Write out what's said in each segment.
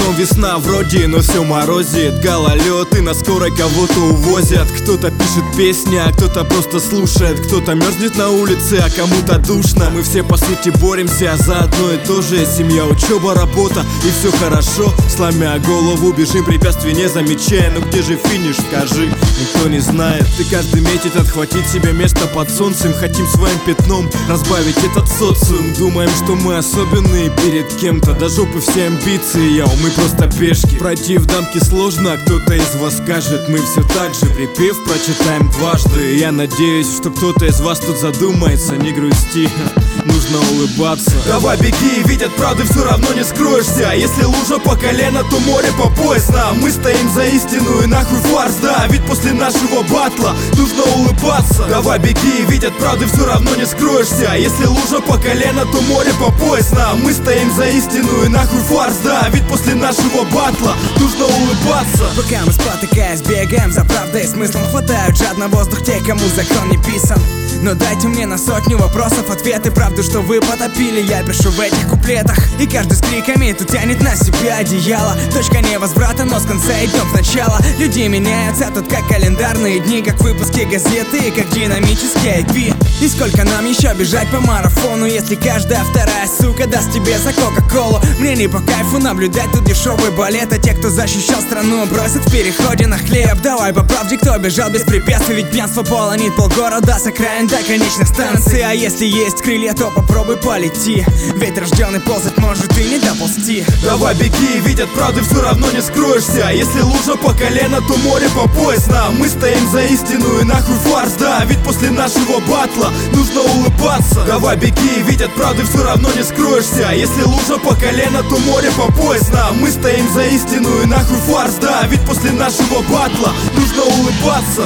окном весна вроде, но все морозит. Гололед, и на скорой кого-то увозят. Кто-то пишет песни, а кто-то просто слушает. Кто-то мерзнет на улице, а кому-то душно. Мы все по сути боремся за одно и то же. Семья, учеба, работа, и все хорошо. Сломя голову, бежим, препятствий не замечая. Но где же финиш, скажи, никто не знает. И каждый метит отхватить себе место под солнцем. Хотим своим пятном разбавить этот социум. Думаем, что мы особенные перед кем-то. До жопы все амбиции, яу, мы просто пешки. Пройти в дамки сложно, кто-то из вас скажет. Мы все так же припев прочитаем дважды. Я надеюсь, что кто-то из вас тут задумается. Не грусти, нужно улыбаться. Давай беги, видят правды, все равно не скроешься. Если лужа по колено, то море по пояс. Мы стоим за истину и нахуй фарс, да. Ведь после нашего батла нужно улыбаться. Давай беги, видят правды, все равно не скроешься. Если лужа по колено, то море по пояс. Мы стоим за истину и нахуй фарс, да. Ведь после нашего батла нужно улыбаться. Пока мы спотыкаясь бегаем за правдой и смыслом, хватают жадно воздух те, кому закон не писан. Но дайте мне на сотню вопросов ответы. Правду, что вы потопили, я пишу в этих куплетах. И каждый с криками тут тянет на себя одеяло. Точка невозврата, но с конца идем сначала. Люди меняются тут как календарные дни, как выпуски газеты, как динамические IP. И сколько нам еще бежать по марафону, если каждая вторая сука даст тебе за кока-колу? Мне не по кайфу наблюдать тут дешевый балет. А те, кто защищал страну, бросят в переходе на хлеб. Давай по правде, кто бежал без препятствий, ведь пьянство полонит полгорода с окраин до конечных станций. А если есть крылья, то попробуй полети, ведь рожденный ползать может и не доползти. Давай беги, видят правды, все равно не скроешься. Если лужа по колено, то море по пояс. Мы стоим за истину и нахуй фарс, да. Ведь после нашего батла нужно улыбаться. Давай беги, видят правды, все равно не скроешься. Если лужа по колено, то море по пояс. Мы стоим за истину и нахуй фарс, да. Ведь после нашего батла нужно улыбаться.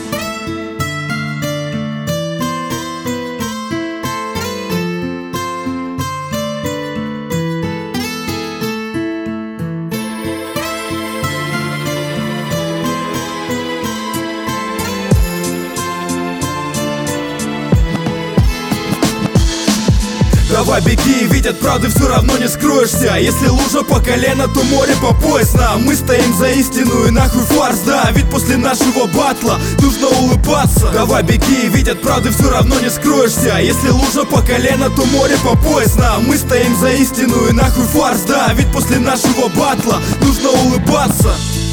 Давай беги, видят правды, все равно не скроешься. Если лужа по колено, то море по пояс. Мы стоим за истину и нахуй фарс, да. Ведь после нашего батла нужно улыбаться. Давай беги, видят правды, все равно не скроешься. Если лужа по колено, то море по пояс. Мы стоим за истину и нахуй фарс, да. Ведь после нашего батла нужно улыбаться.